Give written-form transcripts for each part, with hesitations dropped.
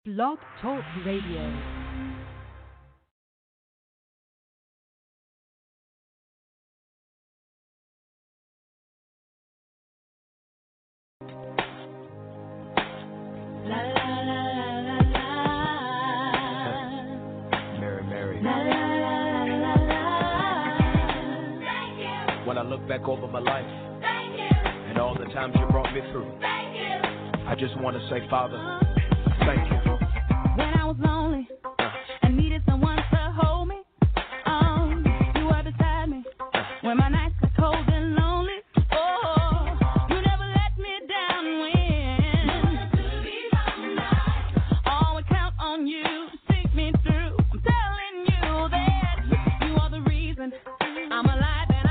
Blog Talk Radio. When I look back over my life and all the times you brought me through, I just want to say, Father, thank you. When I was lonely and needed someone to hold me, you were beside me. When my nights got cold and lonely, you never let me down. When always count on you to see me through. I'm telling you that you are the reason I'm alive.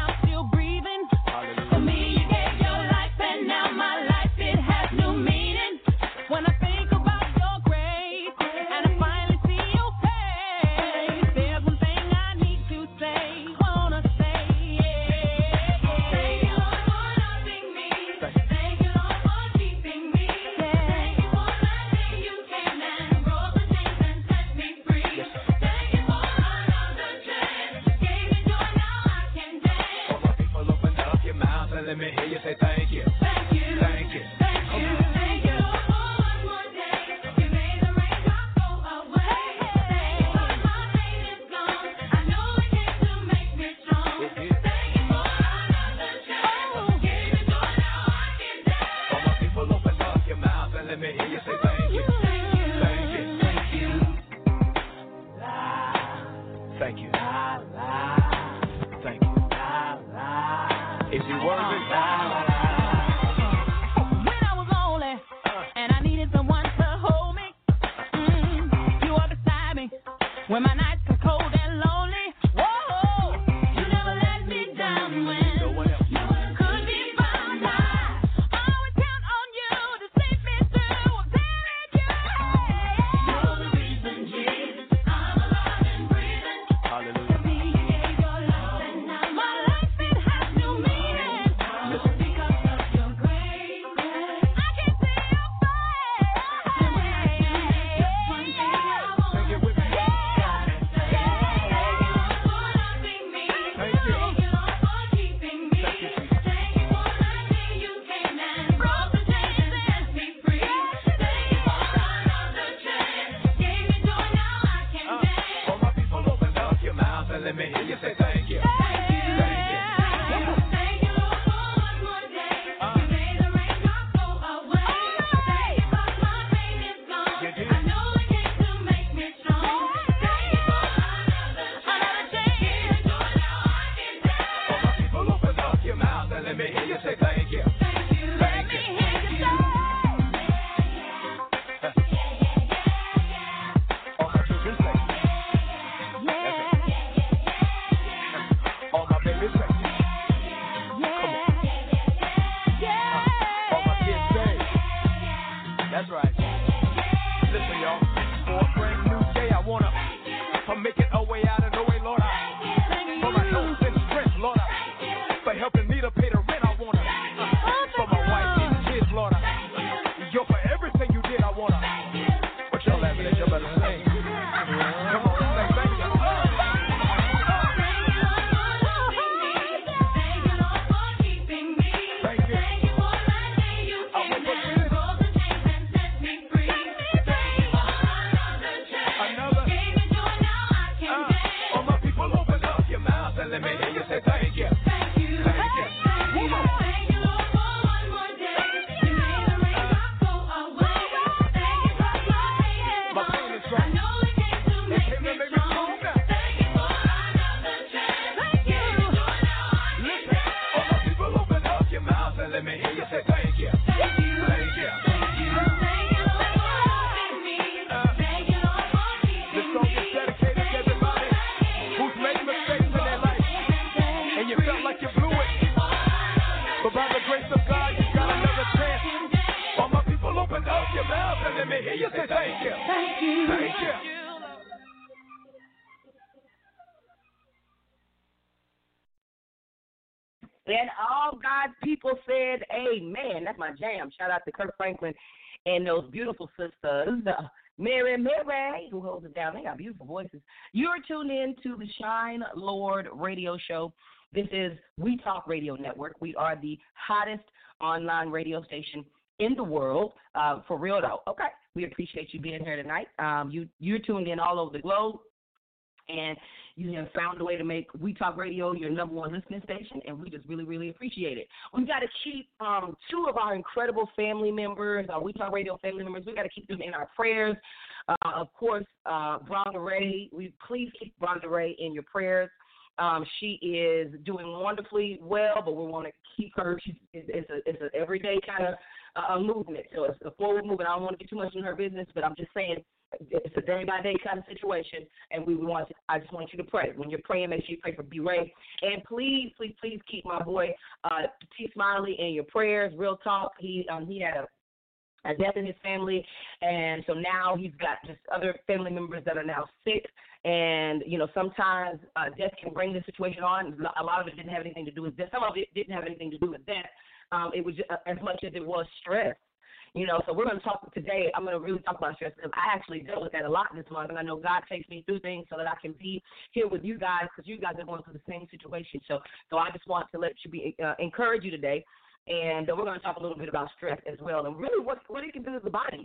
Let me hear you say thank you. Thank you. Thank you. Thank you. Thank you. One more day. You made the rain go away. Thank you for my pain is gone. I know it came to make me strong. Thank you for another chance. Gave me joy, now I can dance. All my people, open up your mouth and let me hear you say thank you. Thank you. Thank you. Thank you. Thank you. Thank you. Is he worthy? When I was lonely and I needed someone to hold me, you were beside me. When my nights got cold and lonely, whoa, you never let me down. When no one could be found, I always count on you to see me through. I'm telling you, you're the reason, Jesus, I'm alive and breathing. Hallelujah. For me, you gave your life, and now my life, it has new meaning. Because of your grace, I can see your face. Just one thing I want to say, thank you for loving me. Thank you, Lord, for keeping me. Thank you for the day you came and broke the chains and set me free. Thank you for another chance. Gave me joy, now I can dance. All my people, open up your mouth and let me hear you say thank you. Thank you. Thank you. Thank you, Lord, for one more day. You made the raindrop go away. Thank you 'cause my pain is gone. I know it came to make me strong. Thank you for another chance. Give me joy, now I can dance. All my people, open up your mouth and let me hear you say thank you. Thank you. Let me hear you say. All my children say, all my babies say, all my kids say. That's right. Listen, y'all, for a brand new day, I wanna make it a way out of the way, Lord. For my health and strength, Lord. For helping me to pay the rent, I wanna. For my wife and kids, Lord. Yo, for everything you did, I wanna. What y'all laughing at? Y'all better sing. Come on, say thank you. Thank you. Another. All my people, open up your mouth and let me hear you say thank you. Thank you. Thank you. My pain is gone. It came to make me strong now. Listen, all my people, open up your mouth and let me hear you say thank you. Thank you. Thank you. This song is dedicated to everybody who's made mistakes in their life and you felt like you blew it. But by the grace of God, you got another chance. All my people, open up your mouth and let me hear you say thank you. Thank you. Thank you. And all God's people said, amen. That's my jam. Shout out to Kirk Franklin and those beautiful sisters. Mary, who holds it down. They got beautiful voices. You're tuned in to the Shine Lord Radio Show. This is We Talk Radio Network. We are the hottest online radio station in the world, for real though. Okay, we appreciate you being here tonight. You're tuned in all over the globe, and you have found a way to make We Talk Radio your number one listening station, and we just really, really appreciate it. We've got to keep two of our incredible family members, our We Talk Radio family members, we've got to keep them in our prayers. Of course, Bronda Ray, please keep Bronda Ray in your prayers. She is doing wonderfully well, but we want to keep her. It's an everyday kind of movement, so it's a forward movement. I don't want to get too much in her business, but I'm just saying it's a day-by-day kind of situation, and I just want you to pray. When you're praying, make sure you pray for B. Ray. And please, please, please keep my boy T. Smiley in your prayers. Real talk, he had a death in his family, and so now he's got just other family members that are now sick. And, sometimes death can bring the situation on. A lot of it didn't have anything to do with death. Some of it didn't have anything to do with death. It was just, as much as it was stress. So we're going to talk today. I'm going to really talk about stress because I actually dealt with that a lot this month, and I know God takes me through things so that I can be here with you guys because you guys are going through the same situation. So I just want to encourage you today, and we're going to talk a little bit about stress as well and really what it can do to the body.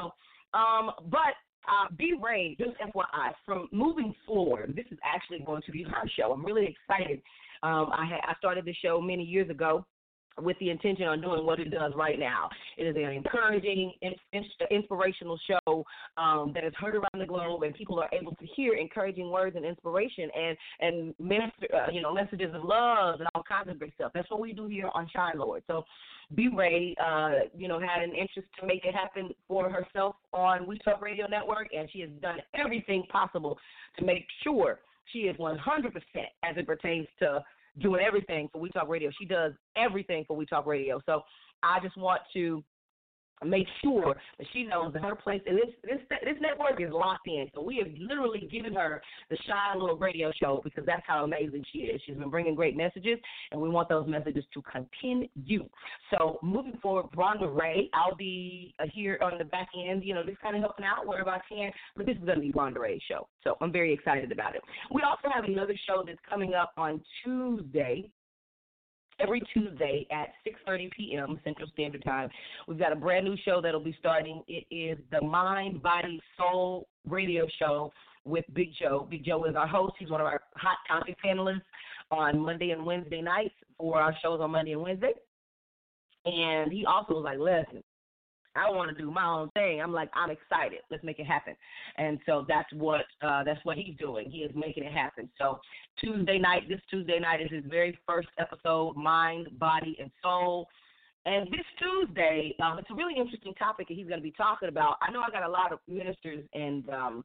B. Ray, just FYI, from moving forward, this is actually going to be her show. I'm really excited. I started this show many years ago with the intention on doing what it does right now. It is an encouraging, inspirational show that is heard around the globe, and people are able to hear encouraging words and inspiration and messages of love and all kinds of great stuff. That's what we do here on Shine Lord. So B. Ray, had an interest to make it happen for herself on We Talk Radio Network, and she has done everything possible to make sure she is 100% as it pertains to doing everything for We Talk Radio. She does everything for We Talk Radio. So I just want to make sure that she knows that her place in this network is locked in. So we have literally given her the Shine Little Radio Show because that's how amazing she is. She's been bringing great messages, and we want those messages to continue. So moving forward, Bronda Ray, I'll be here on the back end, just kind of helping out wherever I can. But this is going to be Bronda Ray's show, so I'm very excited about it. We also have another show that's coming up on Tuesday. Every Tuesday at 6:30 p.m. Central Standard Time. We've got a brand new show that'll be starting. It is the Mind, Body, Soul radio show with Big Joe. Big Joe is our host. He's one of our hot topic panelists on Monday and Wednesday nights for our shows on Monday and Wednesday. And he also was like, listen, I want to do my own thing. I'm like, I'm excited. Let's make it happen. And so that's what he's doing. He is making it happen. So this Tuesday night is his very first episode, Mind, Body, and Soul. And this Tuesday, it's a really interesting topic that he's going to be talking about. I know I got a lot of ministers and,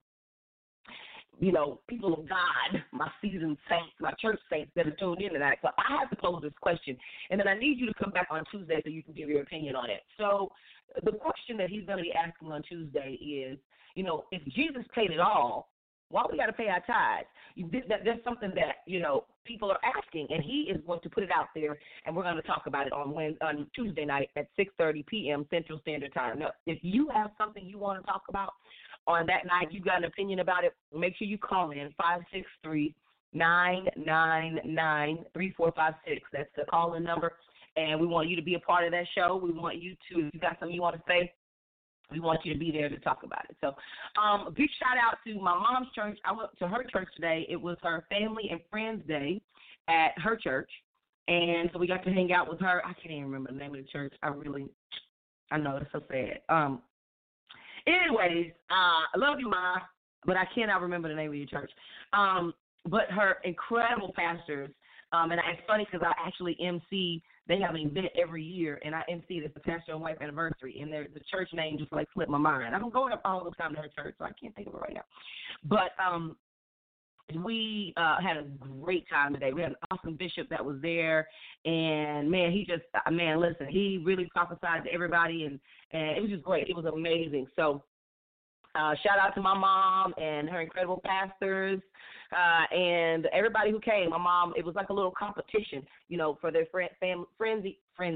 people of God, my seasoned saints, my church saints that are tuned in tonight. So I have to pose this question, and then I need you to come back on Tuesday so you can give your opinion on it. So the question that he's going to be asking on Tuesday is, if Jesus paid it all, why we got to pay our tithes? That's something that, people are asking, and he is going to put it out there, and we're going to talk about it on Tuesday night at 6:30 p.m. Central Standard Time. Now, if you have something you want to talk about on that night, you got an opinion about it, make sure you call in 563-999-3456. That's the call-in number, and we want you to be a part of that show. We want you to, if you got something you want to say, we want you to be there to talk about it. So a big shout-out to my mom's church. I went to her church today. It was her Family and Friends Day at her church, and so we got to hang out with her. I can't even remember the name of the church. I know, it's so sad. Anyways, I love you, Ma, but I cannot remember the name of your church. But her incredible pastors, and it's funny because I actually MC. They have an event every year, and I MC this, the Pastor and Wife Anniversary, and the church name just slipped my mind. I don't go all the time to her church, so I can't think of it right now. But we had a great time today. We had an awesome bishop that was there, and listen, he really prophesied to everybody, and it was just great. It was amazing. So shout out to my mom and her incredible pastors and everybody who came. My mom, it was like a little competition, for their for their friends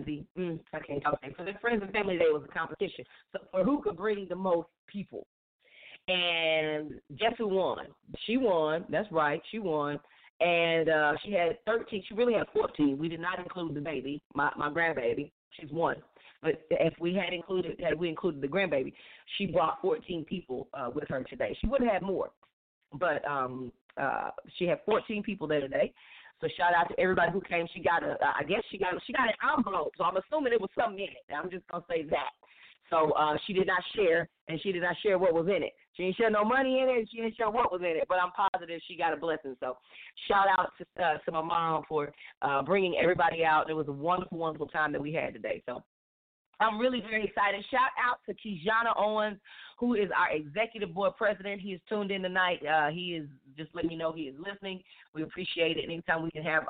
and family day was a competition. So for who could bring the most people. And guess who won? She won. That's right, she won. And she had 13. She really had 14. We did not include the baby, my grandbaby. She's one. But if we had included the grandbaby, she brought 14 people with her today. She would have had more, but she had 14 people there today. So shout out to everybody who came. She got I guess she got an envelope. So I'm assuming it was something in it. I'm just gonna say that. So she did not share, and she did not share what was in it. She didn't share no money in it. She didn't share what was in it, but I'm positive she got a blessing. So shout out to my mom for bringing everybody out. It was a wonderful, wonderful time that we had today. So I'm really very excited. Shout out to Kijana Owens, who is our executive board president. He is tuned in tonight. He is just letting me know he is listening. We appreciate it. Anytime we can have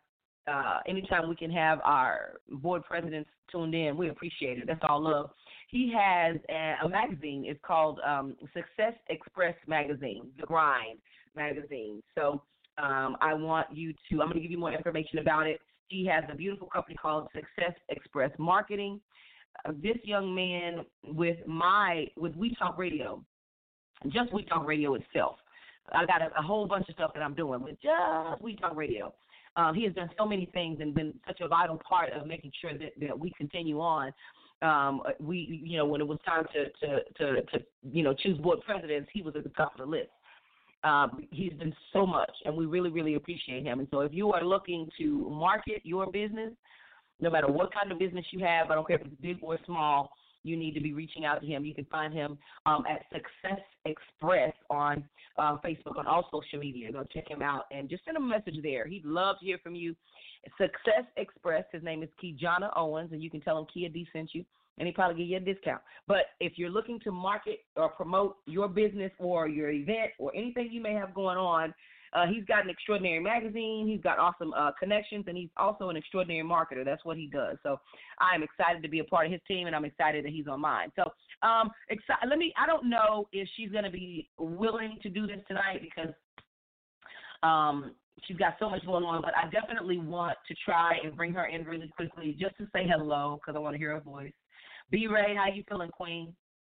our board presidents tuned in, we appreciate it. That's all love. He has a magazine. It's called Success Express Magazine, The Grind Magazine. So I'm going to give you more information about it. He has a beautiful company called Success Express Marketing. This young man with We Talk Radio, just We Talk Radio itself. I got a whole bunch of stuff that I'm doing with just We Talk Radio. He has done so many things and been such a vital part of making sure that we continue on. When it was time to choose board presidents, he was at the top of the list. He's done so much, and we really, really appreciate him. And so if you are looking to market your business, no matter what kind of business you have, I don't care if it's big or small, you need to be reaching out to him. You can find him at Success Express on Facebook, on all social media. Go check him out and just send him a message there. He'd love to hear from you. Success Express, his name is Kijana Owens, and you can tell him Kia D sent you, and he'll probably give you a discount. But if you're looking to market or promote your business or your event or anything you may have going on, he's got an extraordinary magazine. He's got awesome connections, and he's also an extraordinary marketer. That's what he does. So I'm excited to be a part of his team, and I'm excited that he's on mine. So I don't know if she's going to be willing to do this tonight because she's got so much going on, but I definitely want to try and bring her in really quickly just to say hello because I want to hear her voice. B-Ray, how you feeling, Queen?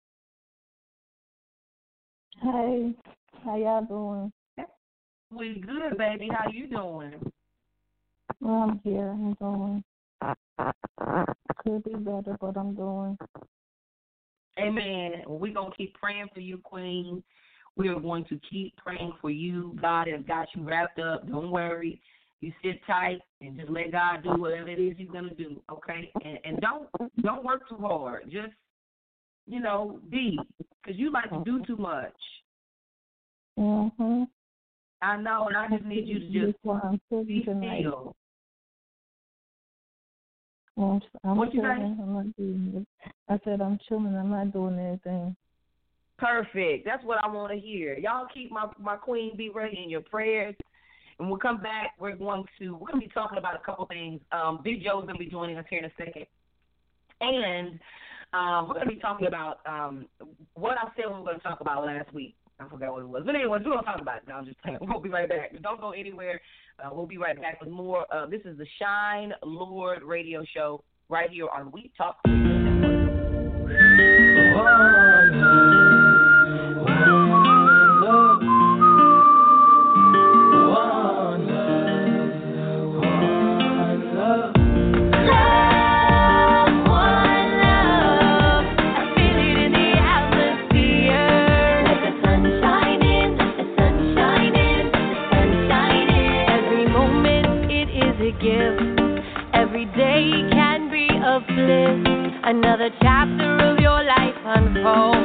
Hey, how y'all doing? We good, baby. How you doing? Well, I'm here. I'm doing. Could be better, but I'm doing. Amen. We're going to keep praying for you, Queen. We are going to keep praying for you. God has got you wrapped up. Don't worry. You sit tight and just let God do whatever it is he's going to do, okay? And don't work too hard. Just, be, because you like to do too much. Mm-hmm. I know, and I just need you to just be still. What you saying? I'm not doing it. I said I'm chilling. I'm not doing anything. Perfect. That's what I want to hear. Y'all keep my Queen B-Ray in your prayers. And we'll come back. We're going to be talking about a couple things. Big Joe's going to be joining us here in a second. And we're going to be talking about what I said we were going to talk about last week. I forgot what it was. But anyway, we're going to talk about it. No, I'm just saying. We'll be right back. Don't go anywhere. We'll be right back with more. This is the Shine Lord Radio Show right here on We Talk Radio Another chapter of your life unfolds.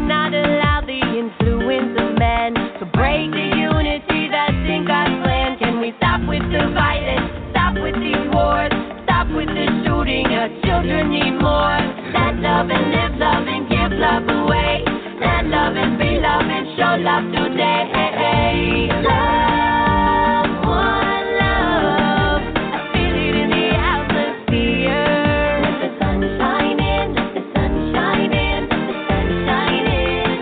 not allow the influence of men to break the unity that's in God's plan. Can we stop with the violence, stop with these wars, stop with the shooting? Our children need more. Let love and live love and give love away. Let love and be love and show love today. Love, one love. I feel it in the atmosphere. Let the sun shine in, let the sun shine in, let the sun shine in.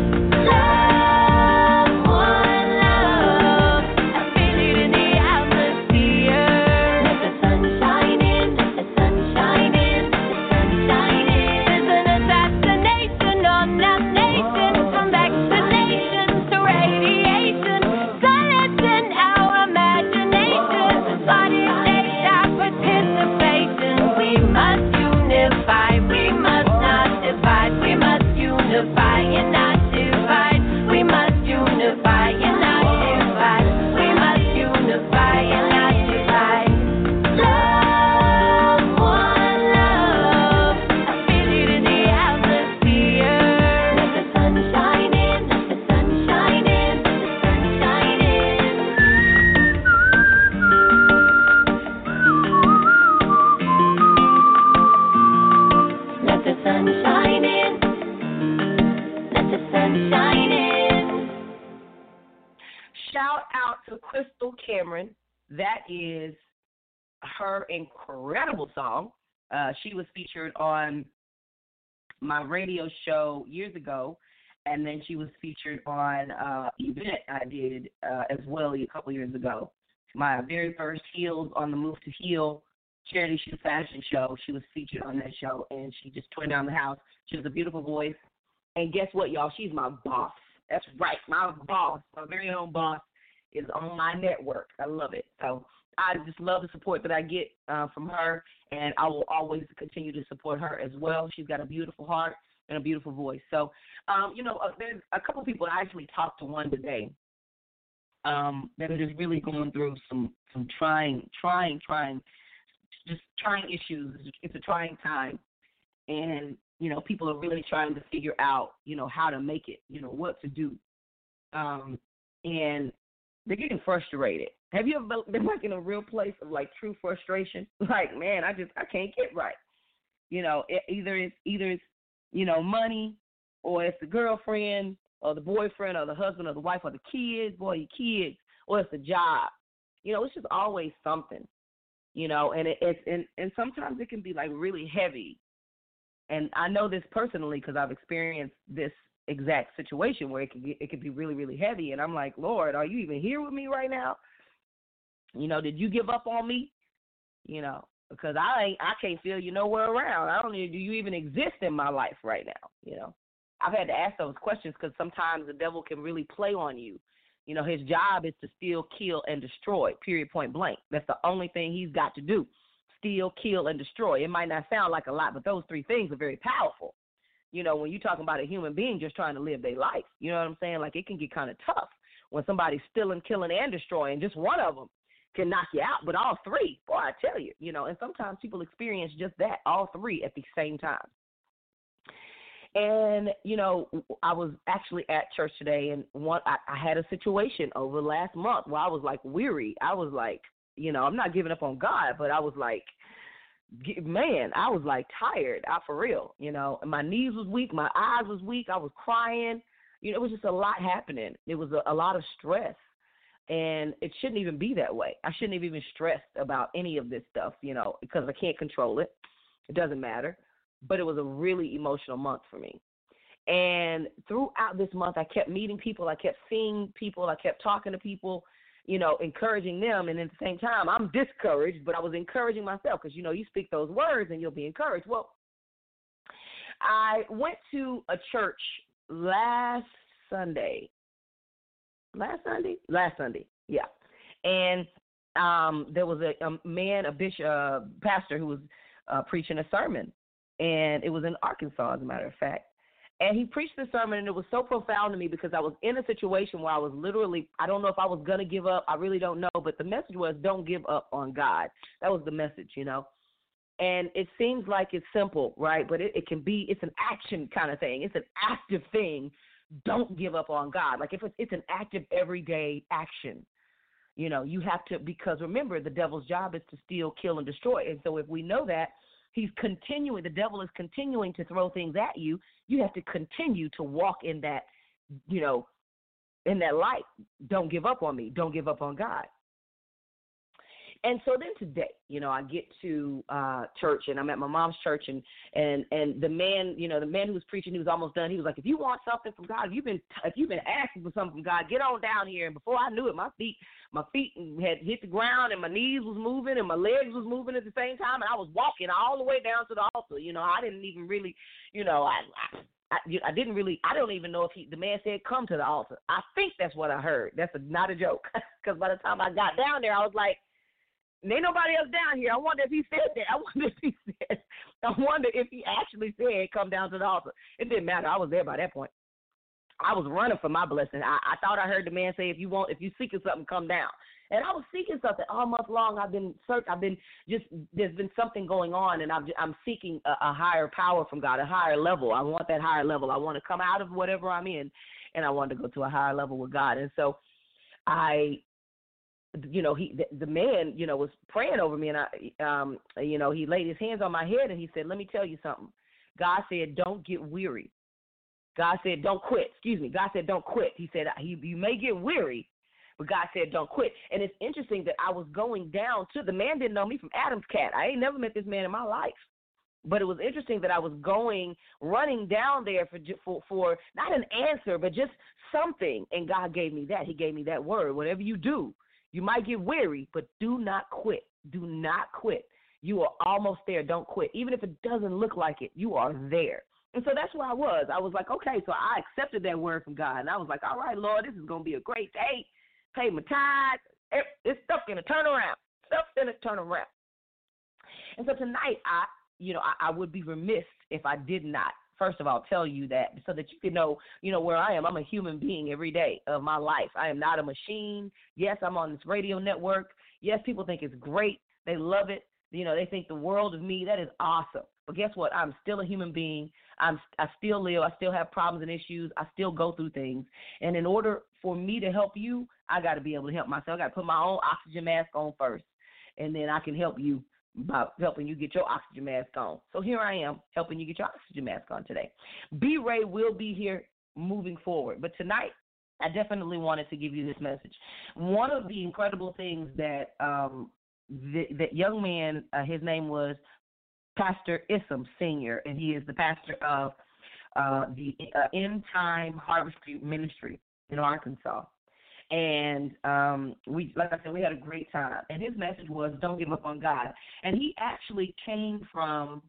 Love, one love. I feel it in the atmosphere. Let the sun shine in, let the sun shine in, let the sun shine in. There's an assassination on our nation, from vaccination to radiation, silencing our imagination. Body shaped our participation. We must unify, we must not divide. We must unify and not divide. We must unify and not divide. We must unify and not divide. Love, one love. I feel it in the atmosphere. Let the sun shine in, let the sun shine in, let the sun shine in. Let the sun shine in. Let the sun shine in. Shout out to Crystal Cameron. That is her incredible song. She was featured on my radio show years ago, and then she was featured on an event I did as well a couple years ago. My very first Heels on the Move to Heal charity shoe fashion show. She was featured on that show, and she just tore down the house. She has a beautiful voice. And guess what, y'all? She's my boss. That's right. My boss, my very own boss, is on my network. I love it. So I just love the support that I get from her, and I will always continue to support her as well. She's got a beautiful heart and a beautiful voice. So, there's a couple people. I actually talked to one today that are just really going through some trying issues. It's a trying time. And, people are really trying to figure out, how to make it, what to do. And they're getting frustrated. Have you ever been like in a real place of like true frustration? Like, man, I can't get right. Either it's money, or it's the girlfriend or the boyfriend or the husband or the wife or the kids, or it's the job. It's just always something. And sometimes it can be like really heavy. And I know this personally because I've experienced this exact situation where it could be really, really heavy. And I'm like, Lord, are you even here with me right now? Did you give up on me? Because I can't feel you nowhere around. I don't know, do you even exist in my life right now? I've had to ask those questions because sometimes the devil can really play on you. His job is to steal, kill, and destroy, period, point blank. That's the only thing he's got to do. Steal, kill, and destroy. It might not sound like a lot, but those three things are very powerful. When you're talking about a human being just trying to live their life, you know what I'm saying? Like, it can get kind of tough when somebody's stealing, killing, and destroying. Just one of them can knock you out, but all three, boy, I tell you, and sometimes people experience just that, all three at the same time. And, I was actually at church today, and I had a situation over last month where I was, like, weary. I was like, I'm not giving up on God, but I was like, man, I was, like, tired, for real, and my knees was weak, my eyes was weak, I was crying. It was just a lot happening. It was a lot of stress, and it shouldn't even be that way. I shouldn't have even stressed about any of this stuff, because I can't control it. It doesn't matter. But it was a really emotional month for me. And throughout this month, I kept meeting people. I kept seeing people. I kept talking to people, encouraging them. And at the same time, I'm discouraged, but I was encouraging myself because, you speak those words and you'll be encouraged. Well, I went to a church last Sunday, yeah. And there was a man, a bishop, pastor who was preaching a sermon. And it was in Arkansas, as a matter of fact. And he preached the sermon, and it was so profound to me because I was in a situation where I was literally, I don't know if I was going to give up. I really don't know. But the message was, don't give up on God. That was the message, And it seems like it's simple, right? But it can be, it's an action kind of thing. It's an active thing. Don't give up on God. Like if it's an active everyday action. You have to, because remember, the devil's job is to steal, kill, and destroy. And so if we know that, the devil is continuing to throw things at you, you have to continue to walk in that, in that light. Don't give up on me. Don't give up on God. And so then today, I get to church, and I'm at my mom's church, and the man, the man who was preaching, he was almost done. He was like, if you want something from God, if you've been asking for something from God, get on down here. And before I knew it, my feet had hit the ground, and my knees was moving, and my legs was moving at the same time, and I was walking all the way down to the altar. I didn't even really, I don't even know if the man said come to the altar. I think that's what I heard. That's not a joke, because by the time I got down there, I was like, ain't nobody else down here. I wonder if he said that. I wonder if he actually said come down to the altar. It didn't matter. I was there by that point. I was running for my blessing. I thought I heard the man say, if you seeking something, come down. And I was seeking something all month long. I've been there's been something going on, and I'm seeking a higher power from God, a higher level. I want that higher level. I want to come out of whatever I'm in, and I want to go to a higher level with God. And so the man, was praying over me, and he laid his hands on my head, and he said, let me tell you something. God said, don't get weary. God said, don't quit. God said, don't quit. He said, you may get weary, but God said, don't quit. And it's interesting that I was going down to, the man didn't know me from Adam's cat. I ain't never met this man in my life. But it was interesting that I was running down there for not an answer, but just something. And God gave me that. He gave me that word. Whatever you do, you might get weary, but do not quit. Do not quit. You are almost there. Don't quit. Even if it doesn't look like it, you are there. And so that's where I was. I was like, okay, so I accepted that word from God. And I was like, all right, Lord, this is going to be a great day. Pay my tithes. This stuff going to turn around. And so tonight, I would be remiss if I did not, first of all, tell you that so that you can know, where I am. I'm a human being every day of my life. I am not a machine. Yes, I'm on this radio network. Yes, people think it's great. They love it. They think the world of me. That is awesome. But guess what? I'm still a human being. I still live. I still have problems and issues. I still go through things. And in order for me to help you, I got to be able to help myself. I got to put my own oxygen mask on first, and then I can help you by helping you get your oxygen mask on. So here I am helping you get your oxygen mask on today. B-Ray will be here moving forward. But tonight, I definitely wanted to give you this message. One of the incredible things that that young man, his name was Pastor Issam Sr., and he is the pastor of the End Time Harvestry Ministry in Arkansas. And like I said, we had a great time. And his message was, don't give up on God. And he actually came from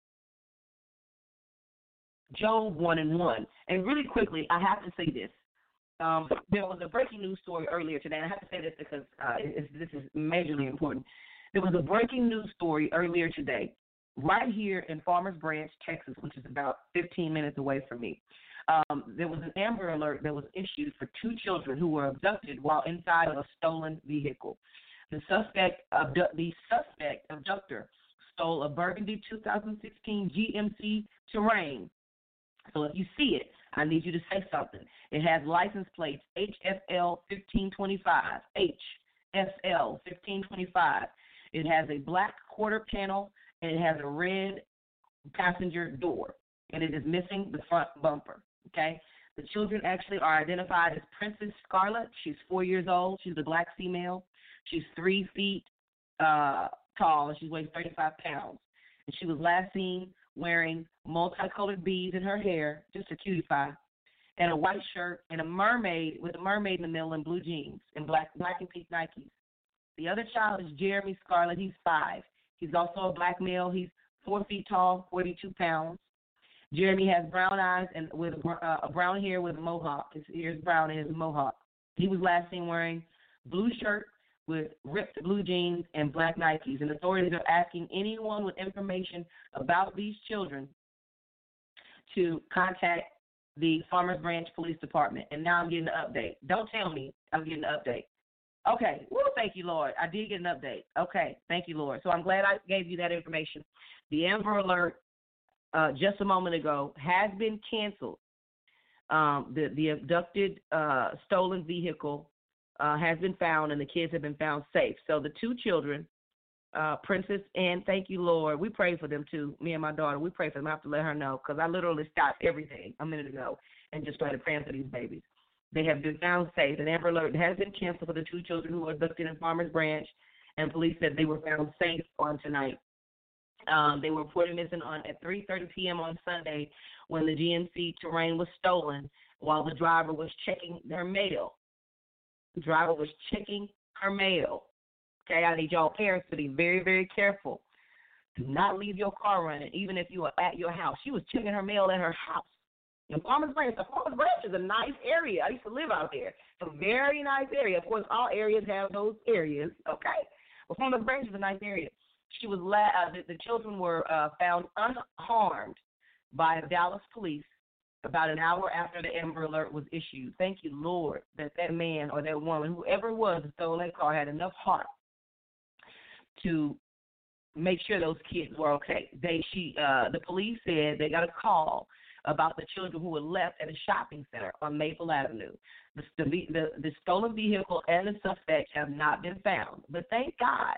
Job 1:1. And really quickly, I have to say this. There was a breaking news story earlier today, and I have to say this because this is majorly important. There was a breaking news story earlier today right here in Farmers Branch, Texas, which is about 15 minutes away from me. There was an Amber Alert that was issued for 2 children who were abducted while inside of a stolen vehicle. The suspect abductor stole a burgundy 2016 GMC Terrain. So if you see it, I need you to say something. It has license plates HFL 1525, HFL 1525. It has a black quarter panel, and it has a red passenger door, and it is missing the front bumper, okay? The children actually are identified as Princess Scarlett. She's 4 years old. She's a black female. She's 3 feet tall, and she weighs 35 pounds. And she was last seen wearing multicolored beads in her hair, just a cutie pie, and a white shirt and a mermaid with a mermaid in the middle and blue jeans and black and pink Nikes. The other child is Jeremy Scarlett. He's 5. He's also a black male. He's 4 feet tall, 42 pounds. Jeremy has brown eyes and with a brown hair with a mohawk. His hair is brown and his mohawk. He was last seen wearing blue shirt with ripped blue jeans and black Nikes. And authorities are asking anyone with information about these children to contact the Farmers Branch Police Department. And now I'm getting an update. Don't tell me I'm getting an update. Okay. Well, thank you, Lord. I did get an update. Okay. Thank you, Lord. So I'm glad I gave you that information. The Amber Alert just a moment ago has been canceled. The abducted, stolen vehicle has been found, and the kids have been found safe. So the two children, Princess and thank you, Lord. We pray for them too. Me and my daughter, we pray for them. I have to let her know because I literally stopped everything a minute ago and just started praying for these babies. They have been found safe. An Amber Alert has been canceled for the two children who were abducted in Farmers Branch, and police said they were found safe on tonight. They were reporting this at 3:30 p.m. on Sunday when the GMC Terrain was stolen while the driver was checking their mail. The driver was checking her mail. Okay, I need y'all parents to be very, very careful. Do not leave your car running, even if you are at your house. She was checking her mail at her house. In Farmers Branch, Farmers Branch is a nice area. I used to live out there. It's a very nice area. Of course, all areas have those areas, okay? But Farmers Branch is a nice area. She was the children were found unharmed by Dallas police about an hour after the Amber Alert was issued. Thank you, Lord, that man or that woman, whoever it was that stole that car, had enough heart to make sure those kids were okay. The police said they got a call about the children who were left at a shopping center on Maple Avenue. The stolen vehicle and the suspect have not been found. But thank God,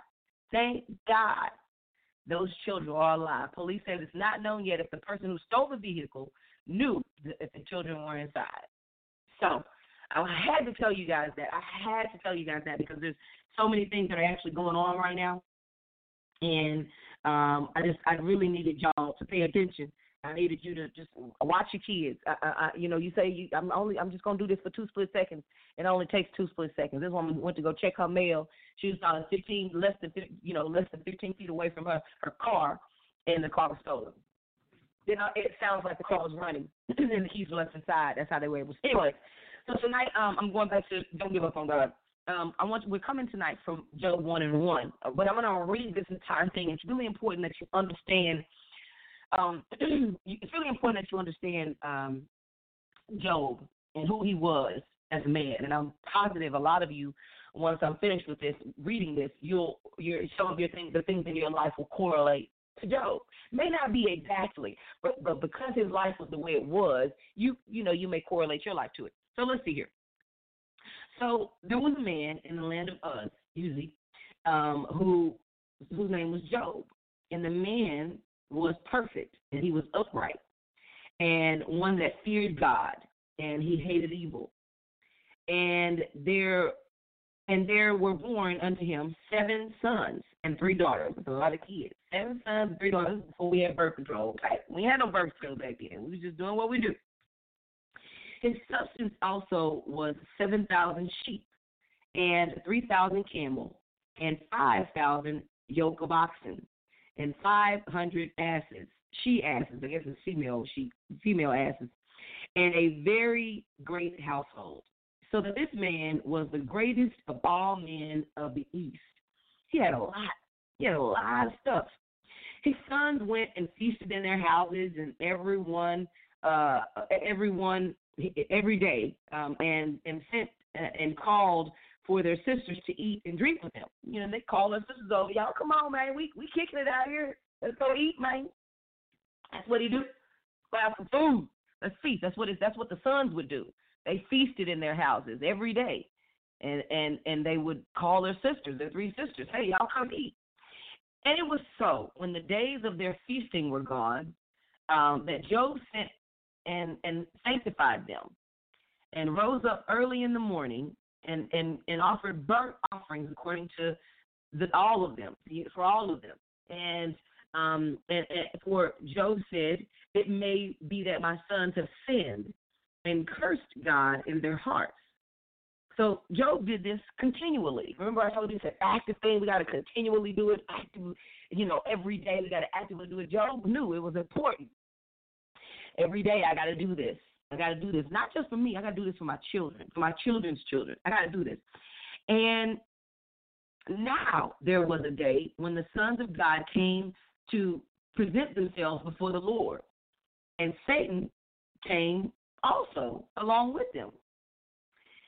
those children are alive. Police said it's not known yet if the person who stole the vehicle knew if the children were inside. So I had to tell you guys that. Because there's so many things that are actually going on right now. And I really needed y'all to pay attention. I needed you to just watch your kids. You say I'm just gonna do this for 2 split seconds. It only takes 2 split seconds. This woman went to go check her mail. She was found less than 15 feet away from her car, and the car was stolen. It sounds like the car was running, and the keys were left inside. That's how they were able to. Anyway, so tonight I'm going back to Don't Give Up on God. We're coming tonight from Job 1:1, but I'm going to read this entire thing. It's really important that you understand. It's really important that you understand Job and who he was as a man. And I'm positive a lot of you, once I'm finished with this, reading this, some of the things in your life will correlate to Job. May not be exactly, but because his life was the way it was, you may correlate your life to it. So let's see here. So there was a man in the land of Uz, Uzi, whose name was Job, and the man was perfect, and he was upright, and one that feared God, and he hated evil. And there were born unto him 7 sons and 3 daughters. That's a lot of kids. 7 sons and 3 daughters before we had birth control. Okay? We had no birth control back then. We were just doing what we do. His substance also was 7,000 sheep and 3,000 camel and 5,000 yoke of oxen and 500 asses, she-asses, I guess it's female asses, and a very great household. So that this man was the greatest of all men of the East. He had a lot. He had a lot of stuff. His sons went and feasted in their houses, and everyone every day, and sent and called for their sisters to eat and drink with them. They call their sisters over. Y'all, come on, man. We kicking it out here. Let's go eat, man. That's what he do. Go have some food. Let's feast. That's what the sons would do. They feasted in their houses every day, and they would call their sisters, their 3 sisters. Hey, y'all come eat. And it was so when the days of their feasting were gone, that Job sent and sanctified them, and rose up early in the morning and offered burnt offerings according to all of them, for all of them. And for Job said, it may be that my sons have sinned and cursed God in their hearts. So Job did this continually. Remember I told you it's an active thing. We got to continually do it. Every day we got to actively do it. Job knew it was important. Every day I got to do this. I got to do this. Not just for me. I got to do this for my children, for my children's children. I got to do this. And now there was a day when the sons of God came to present themselves before the Lord. And Satan came also along with them.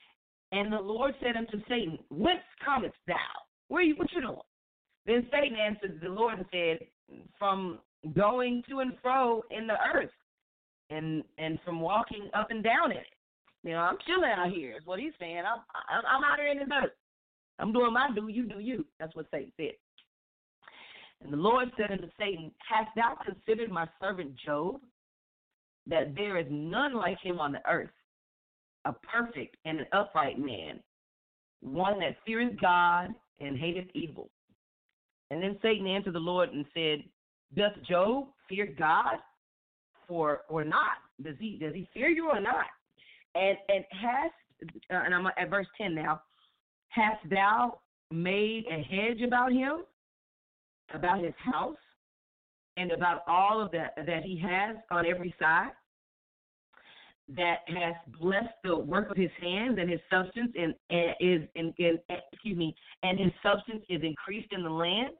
And the Lord said unto Satan, whence comest thou? What you doing? Then Satan answered the Lord and said, from going to and fro in the earth and from walking up and down in it. You know, I'm chilling out here is what he's saying. I'm out here in the dirt. I'm doing my do, you do you. That's what Satan said. And the Lord said unto Satan, hast thou considered my servant Job, that there is none like him on the earth, a perfect and an upright man, one that feareth God and hateth evil? And then Satan answered the Lord and said, doth Job fear God or not? Does he fear you or not? And I'm at verse 10 now. Hast thou made a hedge about him, about his house, and about all of that he has on every side, that has blessed the work of his hands, and his substance and his substance is increased in the land?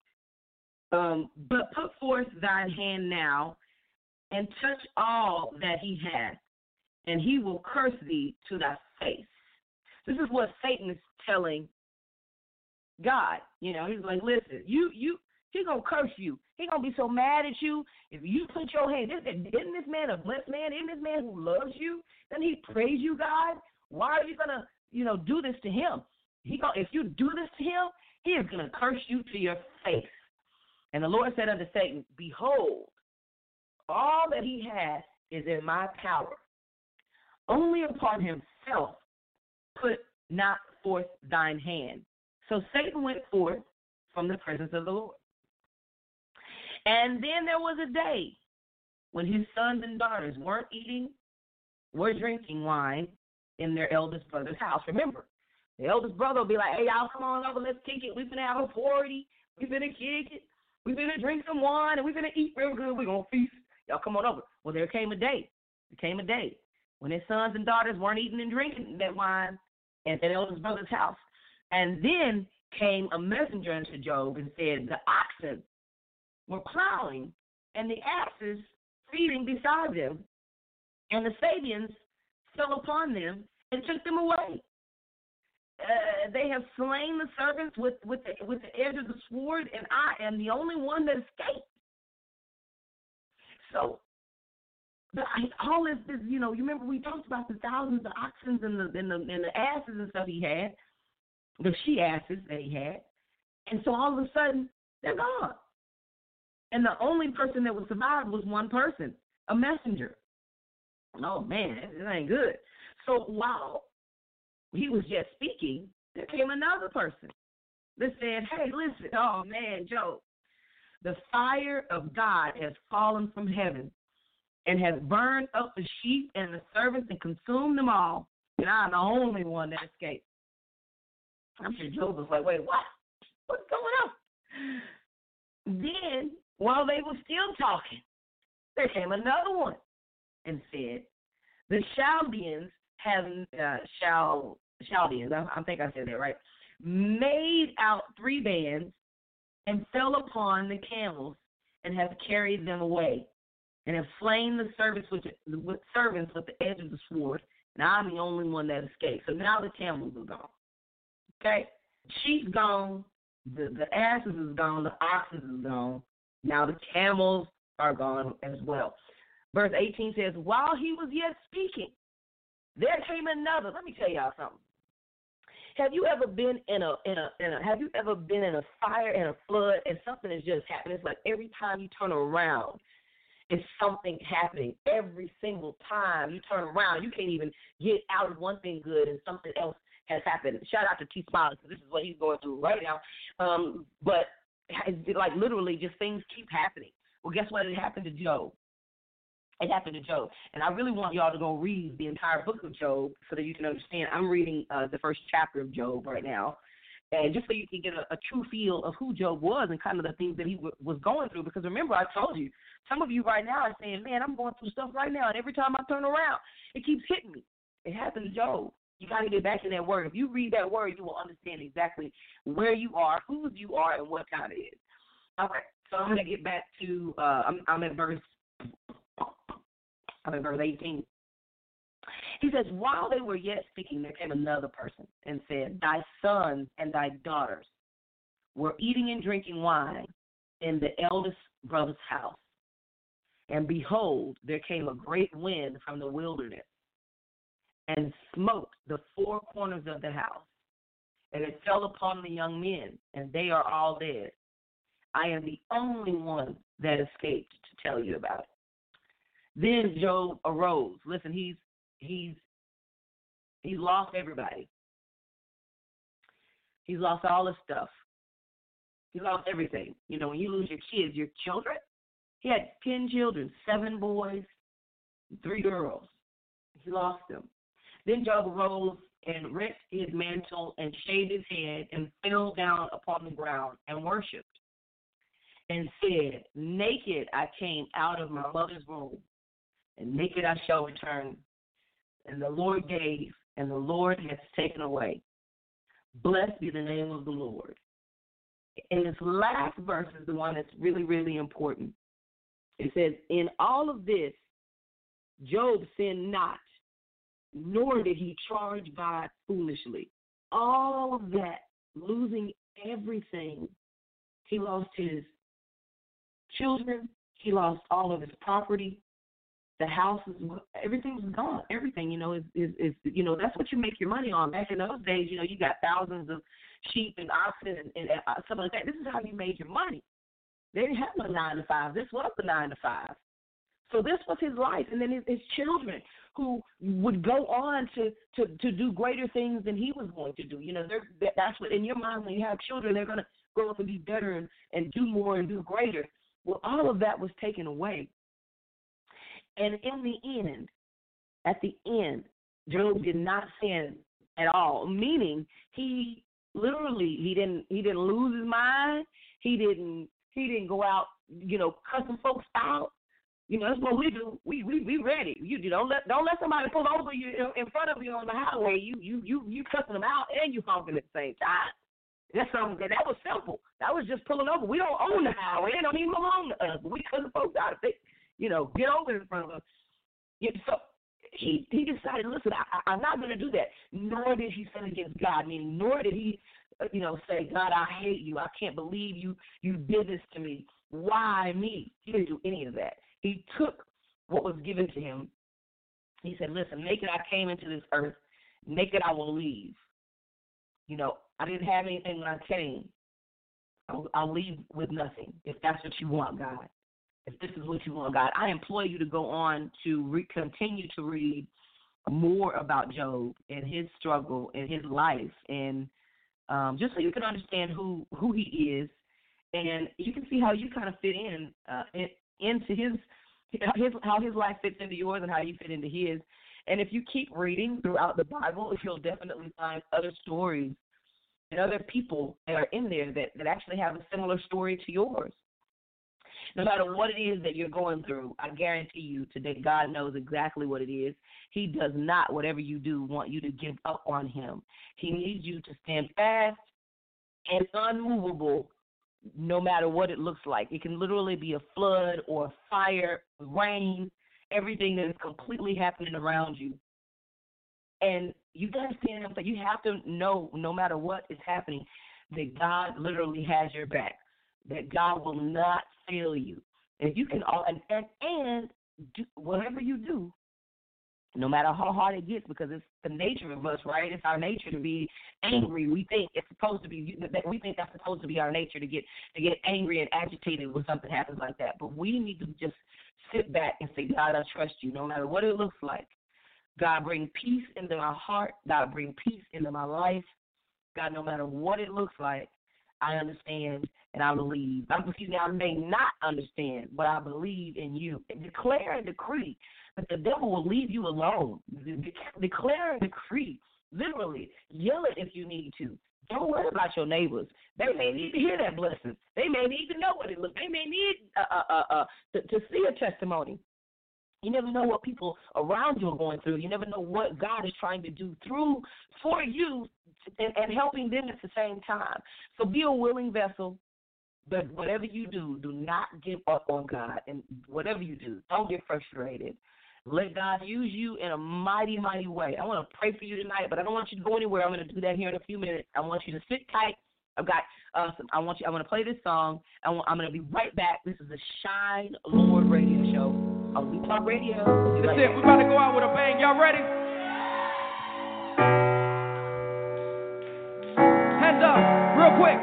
But put forth thine hand now, and touch all that he has, and he will curse thee to thy face. This is what Satan is telling God. You know, he's like, listen, he's going to curse you. He's going to be so mad at you if you put your hand. Isn't this man a blessed man? Isn't this man who loves you? Doesn't he praise you, God? Why are you going to, do this to him? If you do this to him, he is going to curse you to your face. And the Lord said unto Satan, behold, all that he has is in my power. Only upon himself put not forth thine hand. So Satan went forth from the presence of the Lord. And then there was a day when his sons and daughters were drinking wine in their eldest brother's house. Remember, the eldest brother will be like, hey, y'all come on over, let's kick it. We're going to have a party. We're going to kick it. We're going to drink some wine, and we're going to eat real good. We're going to feast. Y'all come on over. Well, there came a day when his sons and daughters weren't eating and drinking that wine at that eldest brother's house. And then came a messenger unto Job and said, the oxen were plowing and the asses feeding beside them, and the Sabians fell upon them and took them away. They have slain the servants with the edge of the sword, and I am the only one that escaped. So, all this, you remember we talked about the thousands of oxen and the asses and stuff he had, the she-asses that he had, and so all of a sudden, they're gone. And the only person that was survived was one person, a messenger. Oh, man, it ain't good. So while he was just speaking, there came another person that said, hey, listen, oh, man, Job, the fire of God has fallen from heaven and has burned up the sheep and the servants and consumed them all, and I'm the only one that escaped. I'm sure Job was like, wait, what? What's going on? Then, while they were still talking, there came another one and said, the Chaldeans have, Chaldeans, I think I said that right, made out 3 bands and fell upon the camels and have carried them away, and have slain the servants with the edge of the sword, and I'm the only one that escaped. So now the camels are gone. Okay? Sheep gone, the asses is gone, the oxen is gone. Now the camels are gone as well. Verse 18 says, while he was yet speaking, there came another. Let me tell y'all something. Have you ever been in a fire and a flood and something has just happened? It's like every time you turn around, it's something happening. Every single time you turn around, you can't even get out of one thing good and something else has happened. Shout out to T. Smiley, because this is what he's going through right now. But it's like literally just things keep happening. Well, guess what? It happened to Job. It happened to Job. And I really want y'all to go read the entire book of Job so that you can understand. I'm reading the first chapter of Job right now. And just so you can get a true feel of who Job was and kind of the things that he was going through. Because remember, I told you, some of you right now are saying, man, I'm going through stuff right now. And every time I turn around, it keeps hitting me. It happened to Job. You got to get back in that word. If you read that word, you will understand exactly where you are, whose you are, and what kind it is. All right. So I'm going to get back to, I'm at verse 18. He says, while they were yet speaking, there came another person and said, thy sons and thy daughters were eating and drinking wine in the eldest brother's house. And behold, there came a great wind from the wilderness and smote the four corners of the house. And it fell upon the young men, and they are all dead. I am the only one that escaped to tell you about it. Then Job arose. Listen, he's lost everybody. He's lost all his stuff. He lost everything. You know, when you lose your kids, your children, he had 10 children, 7 boys, 3 girls. He lost them. Then Job arose and rent his mantle and shaved his head and fell down upon the ground and worshipped and said, naked I came out of my mother's womb, and naked I shall return. And the Lord gave, and the Lord has taken away. Blessed be the name of the Lord. And this last verse is the one that's really, really important. It says, in all of this, Job sinned not, nor did he charge God foolishly. All of that, losing everything. He lost his children. He lost all of his property. The house is, everything's gone. Everything, you know, is that's what you make your money on. Back in those days, you know, you got thousands of sheep and oxen and stuff like that. This is how you made your money. They didn't have no 9 to 5. This was the 9 to 5. So this was his life, and then his children who would go on to do greater things than he was going to do. You know, that's what in your mind when you have children, they're going to grow up and be better and do more and do greater. Well, all of that was taken away. And in the end, at the end, Job did not sin at all. Meaning, he didn't lose his mind. He didn't go out, you know, cussing folks out. You know, that's what we do. We ready. You don't let somebody pull over you in front of you on the highway. You cussing them out and you honking at the same time. That's something that was simple. That was just pulling over. We don't own the highway. It don't even belong to us. But we cussing folks out if they, you know, get over in front of us. So he decided, listen, I'm not going to do that. Nor did he sin against God, meaning nor did he, say, God, I hate you. I can't believe you did this to me. Why me? He didn't do any of that. He took what was given to him. He said, listen, naked I came into this earth. Naked I will leave. You know, I didn't have anything when I came. I'll leave with nothing if that's what you want, God. If this is what you want, God, I implore you to go on to continue to read more about Job and his struggle and his life, and just so you can understand who he is, and you can see how you kind of fit into his how his life fits into yours and how you fit into his. And if you keep reading throughout the Bible, you'll definitely find other stories and other people that are in there that actually have a similar story to yours. No matter what it is that you're going through, I guarantee you today God knows exactly what it is. He does not, whatever you do, want you to give up on him. He needs you to stand fast and unmovable no matter what it looks like. It can literally be a flood or a fire, rain, everything that is completely happening around you. And you got to stand up. You have to know, no matter what is happening, that God literally has your back, that God will not fail you. And you can and do whatever you do, no matter how hard it gets, because it's the nature of us, right? It's our nature to be angry. We think it's supposed to be. We think that's supposed to be our nature to get angry and agitated when something happens like that. But we need to just sit back and say, God, I trust you, no matter what it looks like. God, bring peace into my heart. God, bring peace into my life. God, no matter what it looks like, I understand and I believe. I may not understand, but I believe in you. And declare and decree that the devil will leave you alone. Declare and decree. Literally, yell it if you need to. Don't worry about your neighbors. They may need to hear that blessing. They may need to know what it looks like. They may need to see a testimony. You never know what people around you are going through. You never know what God is trying to do for you and helping them at the same time. So be a willing vessel, but whatever you do, do not give up on God. And whatever you do, don't get frustrated. Let God use you in a mighty, mighty way. I want to pray for you tonight, but I don't want you to go anywhere. I'm going to do that here in a few minutes. I want you to sit tight. I've got I'm going to play this song. I'm going to be right back. This is the Shine Lord Radio Show on Blue Talk Radio. That's it. We're about to go out with a bang. Y'all ready? Hands up, real quick.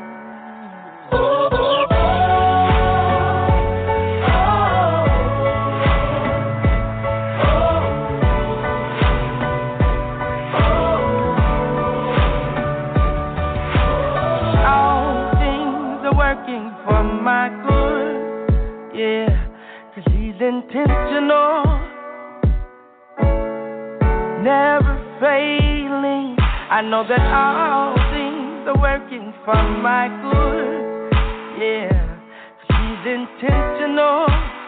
Intentional, never failing. I know that all things are working for my good. Yeah, she's intentional,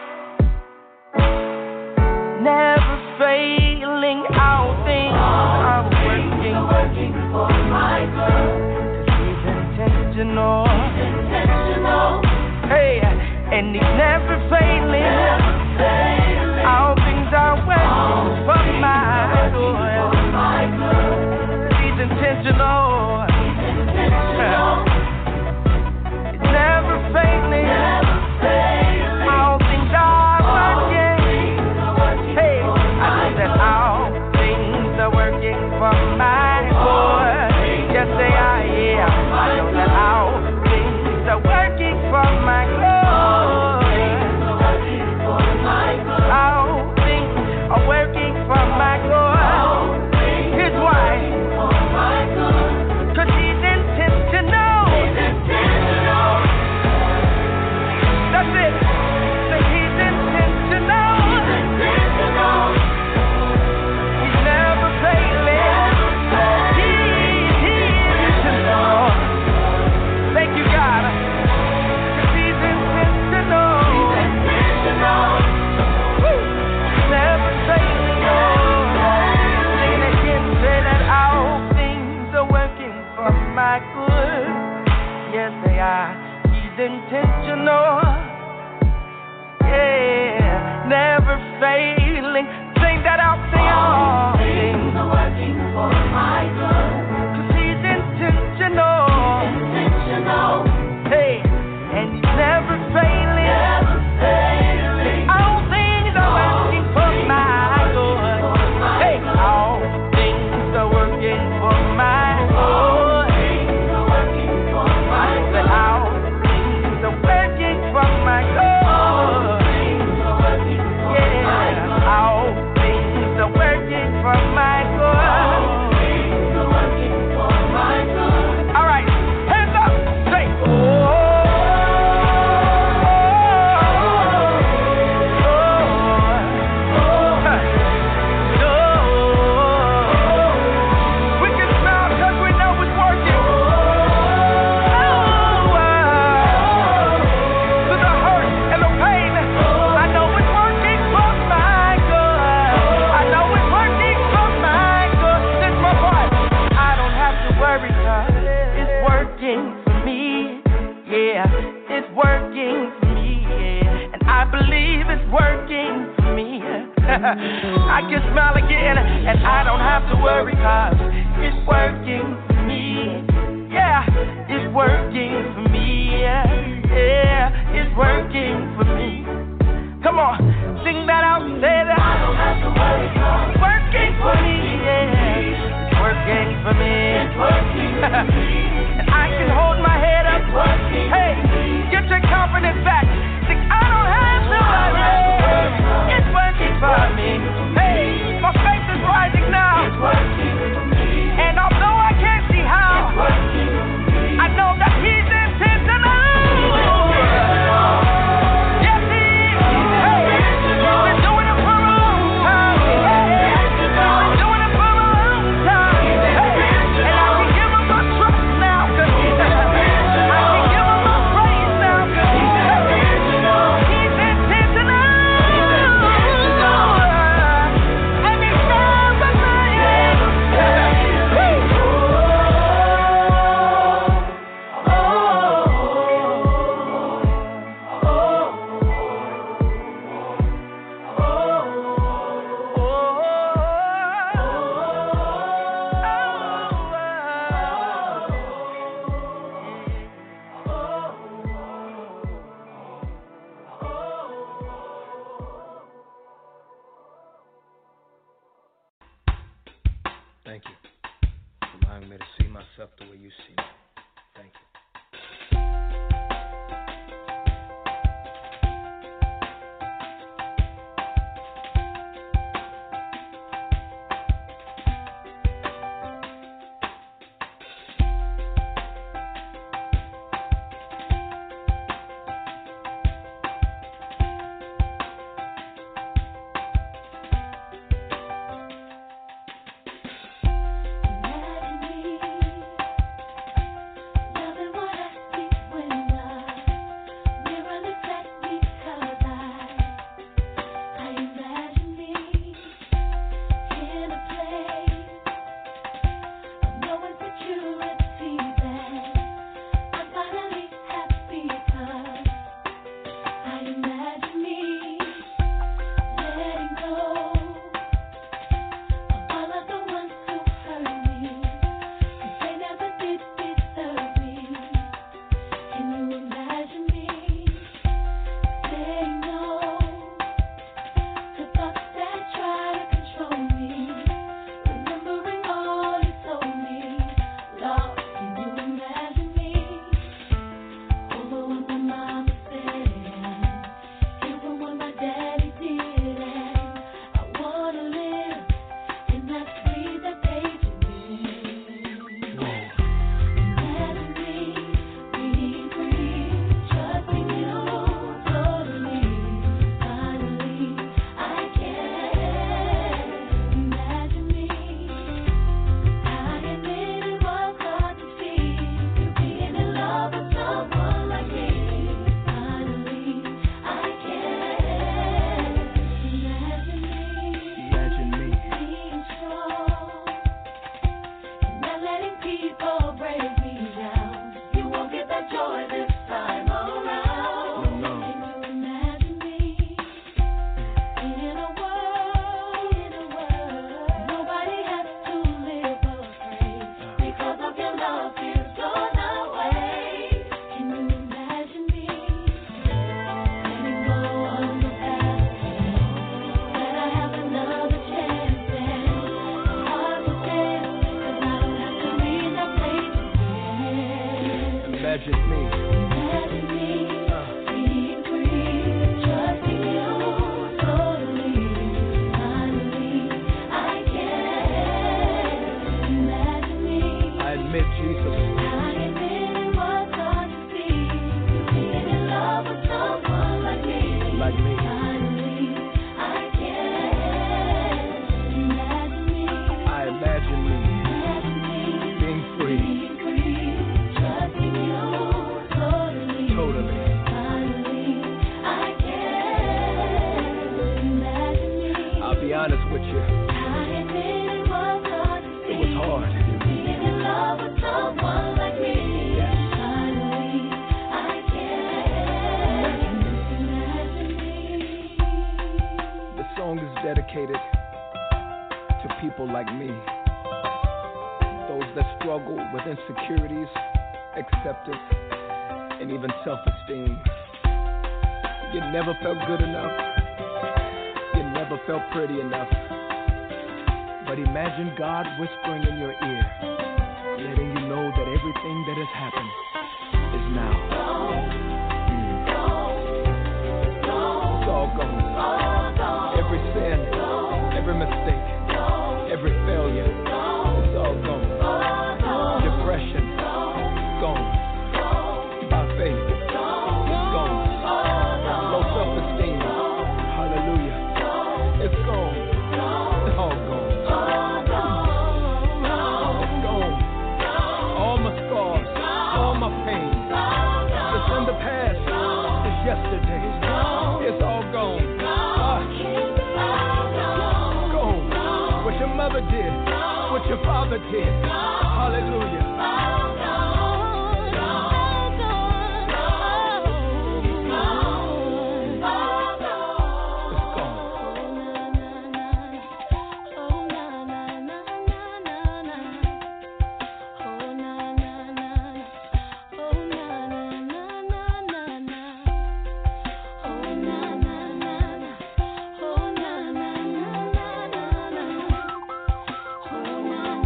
never failing. All things are working for my good. She's intentional, hey, and he's never failing. All things are working for my good. He's intentional. It's never failing. All things are working. Hey, I know that all things are working for my good. Yes, they are, yeah. I know that all things are working for my good. Are working for my good. Here's why. 'Cause he's intentional. That's it. So he's intentional. He's never failing. He's intentional. Thank you, God. 'Cause he's intentional. Never failing, sing again, say that all things are working for my good. Yes, they are. He's intentional. Yeah, never failing. Sing that out, sing all things are working for my good. 'Cause he's intentional. Hey, and he's never failing. Never failing. All things are working for my good. Hey, all things are working for my good. I said all things are working for my good. Yeah, all things are working for my good. All right, hands up, say, oh. I can smile again, and I don't have to worry, 'cause it's working for me. Yeah, it's working for me. Yeah, it's working for me. Come on, sing that out, say that. I don't have to worry, 'cause it's working for me. Yeah, it's working for me. It's working for me. And I can hold my head up. It's working. Hey, get your confidence back. Sing, I don't have to worry. It's working for me. Hey, my faith is rising Thank you for allowing me to see myself the way you see me. Thank you. Dedicated to people like me, those that struggle with insecurities, acceptance, and even self-esteem. You never felt good enough, you never felt pretty enough, but imagine God whispering in your ear, letting you know that everything that has happened is now. It's all gone. Every sin, every mistake, every failure, it's all gone. Depression, gone. By faith, it's gone. Low self-esteem, hallelujah, it's gone. It's all gone. It's gone. All my scars, all my pain, it's in the past, it's yesterday. It's all gone. What your mother did, what your father did. Hallelujah. Oh,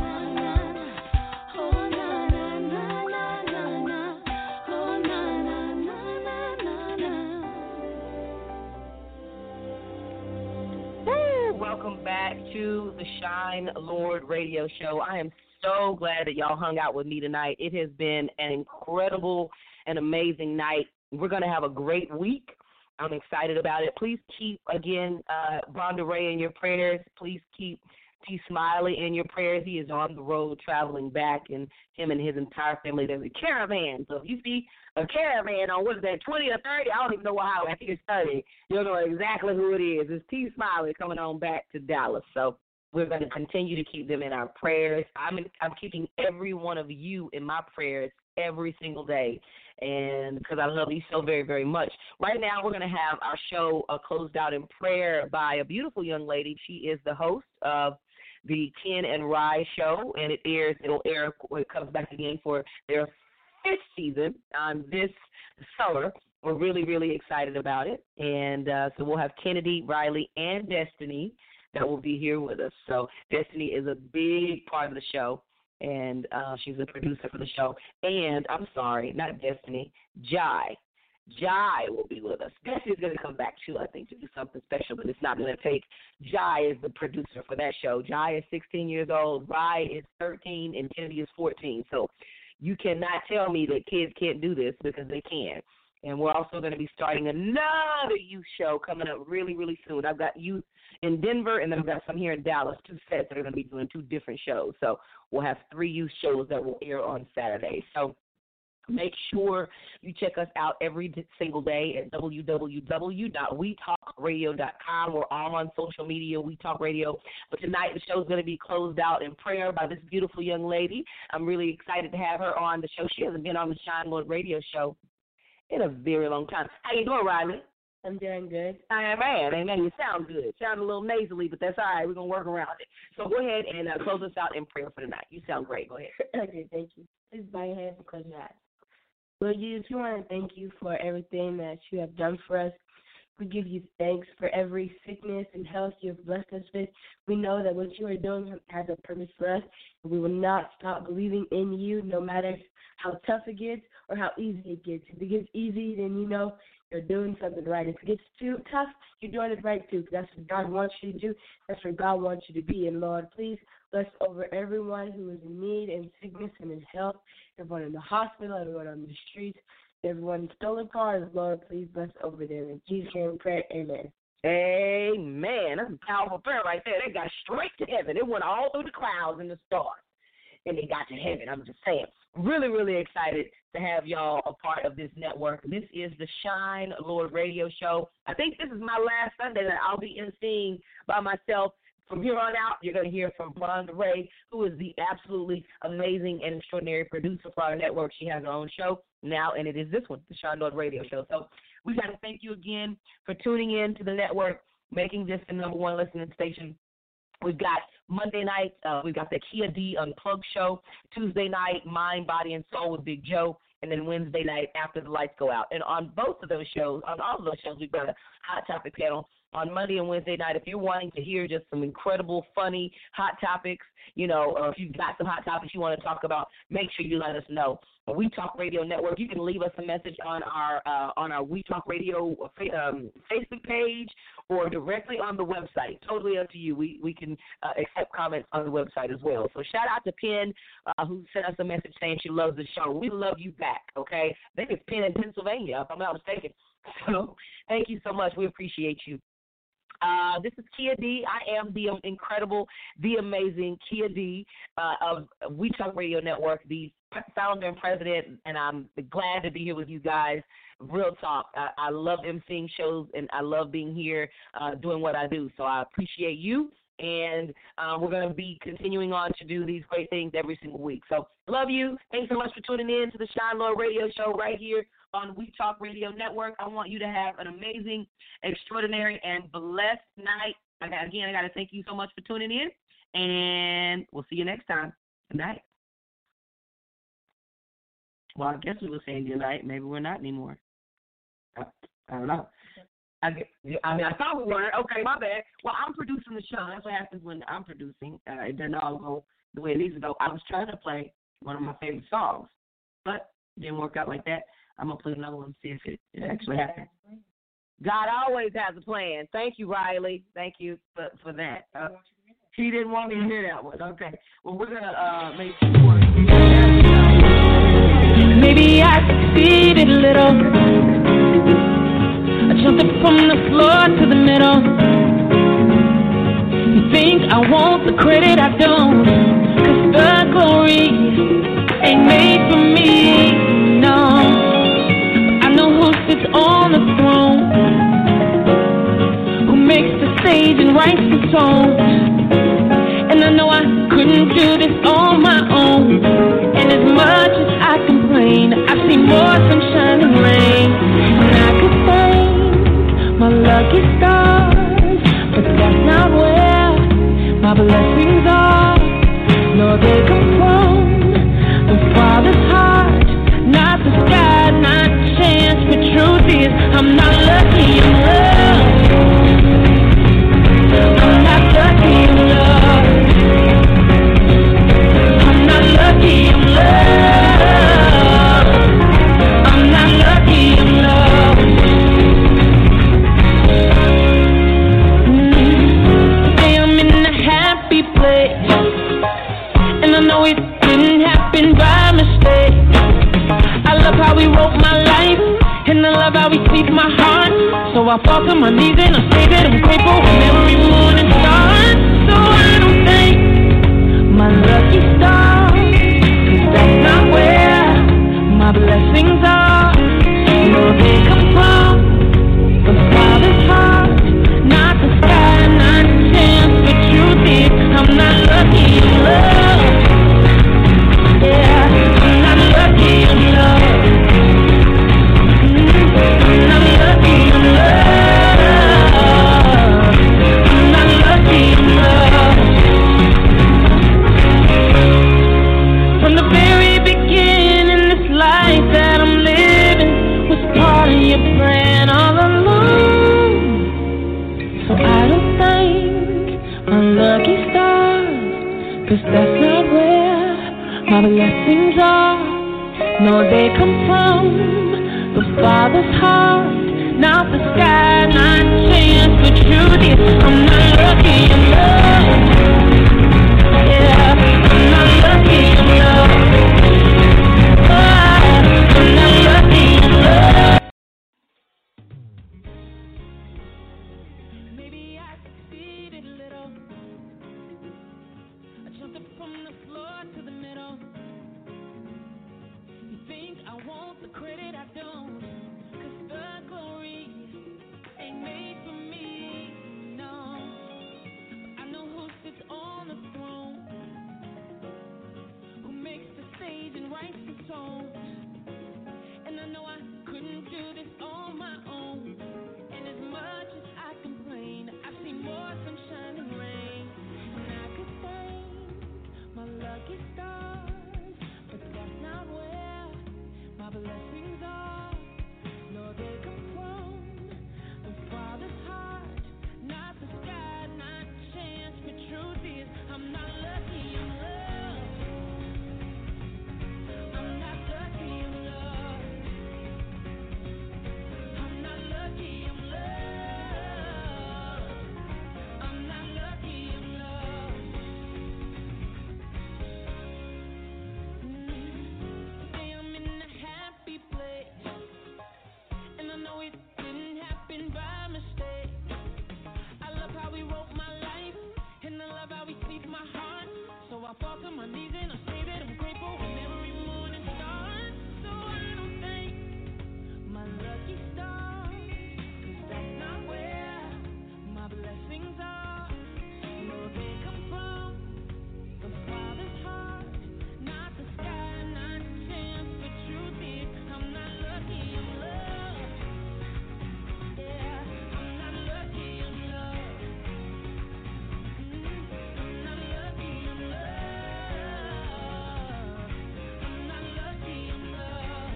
to the Shine Lord Radio Show. I am so glad that y'all hung out with me tonight. It has been an incredible and amazing night. We're going to have a great week. I'm excited about it. Please keep, again, Bronda Ray in your prayers. Please keep T. Smiley in your prayers. He is on the road traveling back, and him and his entire family. There's a caravan. So if you see a caravan on, what is that, 20 or 30? I don't even know how. I think it's 30. You'll know exactly who it is. It's T. Smiley coming on back to Dallas. So we're going to continue to keep them in our prayers. I'm keeping every one of you in my prayers every single day, and because I love you so very, very much. Right now, we're going to have our show closed out in prayer by a beautiful young lady. She is the host of the Ken and Rye Show, and it'll air when it comes back again for their 5th season this summer. We're really, really excited about it, and so we'll have Kennedy, Riley, and Destiny that will be here with us. So Destiny is a big part of the show, and she's a producer for the show. And I'm sorry, not Destiny, Jai. Jai will be with us. Destiny's going to come back, too, I think, to do something special, but it's not going to take. Jai is the producer for that show. Jai is 16 years old, Rye is 13, and Kennedy is 14. So you cannot tell me that kids can't do this, because they can. And we're also going to be starting another youth show coming up really, really soon. I've got youth in Denver, and then I've got some here in Dallas, 2 sets that are going to be doing 2 different shows. So we'll have 3 youth shows that will air on Saturday. So make sure you check us out every single day at www.wetalkradio.com. We're all on social media, We Talk Radio. But tonight the show is going to be closed out in prayer by this beautiful young lady. I'm really excited to have her on the show. She hasn't been on the Shine Lord Radio Show in a very long time. How you doing, Riley? I'm doing good. Amen. You sound good. Sound a little nasally, but that's all right. We're going to work around it. So go ahead and close us out in prayer for tonight. You sound great. Go ahead. Okay, thank you. Please bow your head and close your eyes. Lord Jesus, we want to thank you for everything that you have done for us. We give you thanks for every sickness and health you have blessed us with. We know that what you are doing has a purpose for us, and we will not stop believing in you no matter how tough it gets or how easy it gets. If it gets easy, then you know you're doing something right. If it gets too tough, you're doing it right too. That's what God wants you to do. That's where God wants you to be. And Lord, please bless over everyone who is in need and sickness and in health, everyone in the hospital, everyone on the streets, everyone in stolen cars. Lord, please bless over them. In Jesus' name we pray, amen. Amen. That's a powerful prayer right there. They got straight to heaven. It went all through the clouds and the stars, and they got to heaven. I'm just saying. Really, really excited to have y'all a part of this network. This is the Shine Lord Radio Show. I think this is my last Sunday that I'll be emceeing by myself. From here on out, you're going to hear from Bronda Ray, who is the absolutely amazing and extraordinary producer for our network. She has her own show now, and it is this one, the Shine Lord Radio Show. So we got to thank you again for tuning in to the network, making this the #1 listening station. We've got Monday night, we've got the Kia D Unplugged show. Tuesday night, Mind, Body, and Soul with Big Joe. And then Wednesday night, After the Lights Go Out. And on both of those shows, on all of those shows, we've got a hot topic panel on Monday and Wednesday night. If you're wanting to hear just some incredible, funny, hot topics, or if you've got some hot topics you want to talk about, make sure you let us know. We Talk Radio Network, you can leave us a message on our We Talk Radio Facebook page or directly on the website. Totally up to you. We can accept comments on the website as well. So shout out to Penn, who sent us a message saying she loves the show. We love you back, okay? I think it's Penn in Pennsylvania, if I'm not mistaken. So thank you so much. We appreciate you. This is Kia D. I am the incredible, the amazing Kia D of We Talk Radio Network, the founder and president, and I'm glad to be here with you guys. Real talk. I love emceeing shows, and I love being here doing what I do. So I appreciate you, and we're going to be continuing on to do these great things every single week. So love you. Thanks so much for tuning in to the Shine Lord Radio Show right here on We Talk Radio Network. I want you to have an amazing, extraordinary, and blessed night. Again, I got to thank you so much for tuning in, and we'll see you next time. Good night. Well, I guess we were saying good night. Maybe we're not anymore. I don't know. I thought we weren't. Okay, my bad. Well, I'm producing the show. That's what happens when I'm producing. It doesn't all go the way it needs to go. I was trying to play one of my favorite songs, but it didn't work out like that. I'm going to play another one and see if it actually happens. God always has a plan. Thank you, Riley. Thank you for that. He didn't want me to hear that one. Okay. Well, we're gonna make sure. Maybe I succeeded a little. I jumped up from the floor to the middle. You think I want the credit, I don't. 'Cause the glory ain't made for me, no. I know who sits on the throne, who makes the stage and writes the songs. And I know I couldn't do this on my own. And as much as I complain, I've seen more sunshine and rain. And I could thank my lucky stars, but that's not where my blessings are. No, they come from the Father's heart, not the sky, not chance. But truth is, I'm not lucky in love. I'm not lucky in love. I'm not lucky in love. I'm not lucky in love. Today I'm in a happy place, and I know it didn't happen by mistake. I love how he wrote my life, and I love how he sees my heart. So I fall to my knees and I say that I'm grateful when every morning starts. So I don't thank my lucky stars, 'cause that's not where my blessings are. No, they come from the Father's heart, not the sky, not chance. But truth is, I'm not lucky in love. Yeah, I'm not lucky in love. I'm not lucky in love. I'm not lucky in love. From the very beginning, this life that I'm living was part of your plan all along. So I don't thank my lucky stars, 'cause that's not where my blessings are. No, they come from the Father's heart, not the sky, not chance. But truth is, I'm not lucky in love. Yeah, I'm not lucky in love. I'm not lucky in love. Maybe I succeeded a little. I jumped up from the floor to the middle. You think I want the credit, I don't. 'Cause the glory ain't made for me, no. I know who sits on the throne, who makes the stage and writes the songs. And I know I couldn't do this on my own. And as much as I complain, I've seen more sunshine and rain. And I could thank my lucky stars, but that's not where my blessings are. No, they come from the Father's heart, not the sky, not chance. But truth is, I'm not lucky in love. I'm not lucky in love. I'm not lucky in love. I'm not lucky in love. Today I'm in a happy place, and I know it didn't happen by mistake. I love how he wrote my life, and I love how he sees my heart. So I fall to my knees and I say that I'm grateful when every morning starts. So I don't thank my lucky stars, 'cause that's not where my blessings are. No, they come from the Father's heart, not the sky, not chance. But truth is, I'm not lucky in love. Yeah, I'm not lucky in love. I'm not lucky in love. I'm not lucky in love.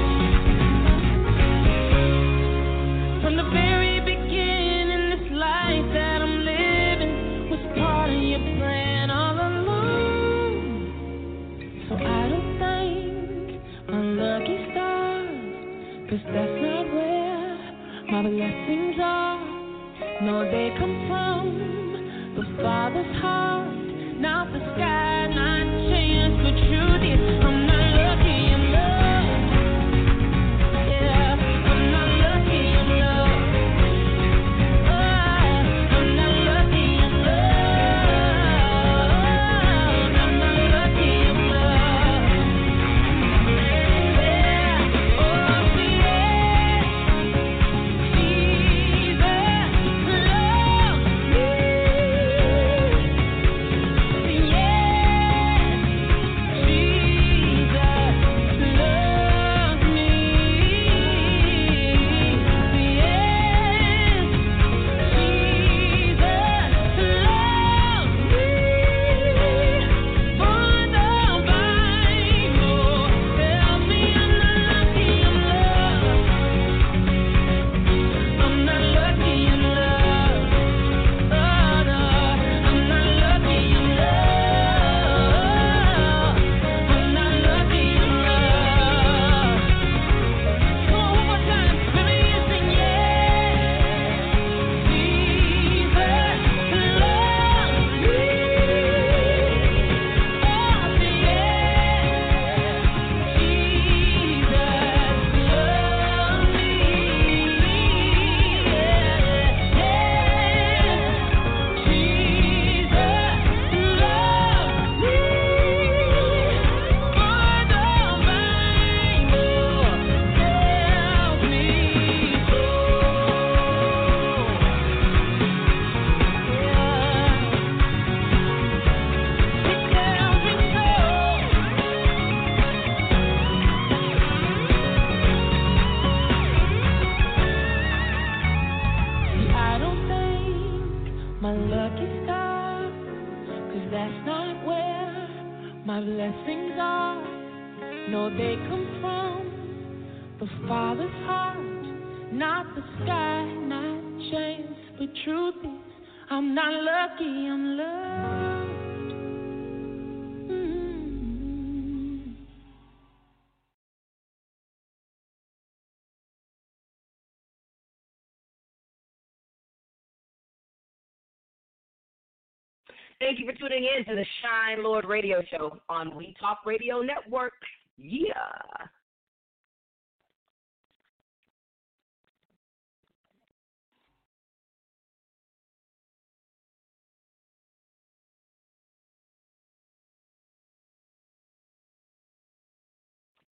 From the very beginning, this life that I'm living was part of your plan all along. So I don't thank my lucky stars, 'cause that's not where my blessings are. No, they come from the Father's heart, not the sky, not chance, but truth is I'm not lucky in love. Yeah, I'm not lucky in love. I'm not lucky in love. I'm not lucky in love. Yeah, oh, Jesus loves me. My lucky star, 'cause that's not where my blessings are. No, they come from the Father's heart, not the sky, not chance. But truth is, I'm not lucky, I'm loved. Thank you for tuning in to the Shine Lord Radio Show on We Talk Radio Network. Yeah.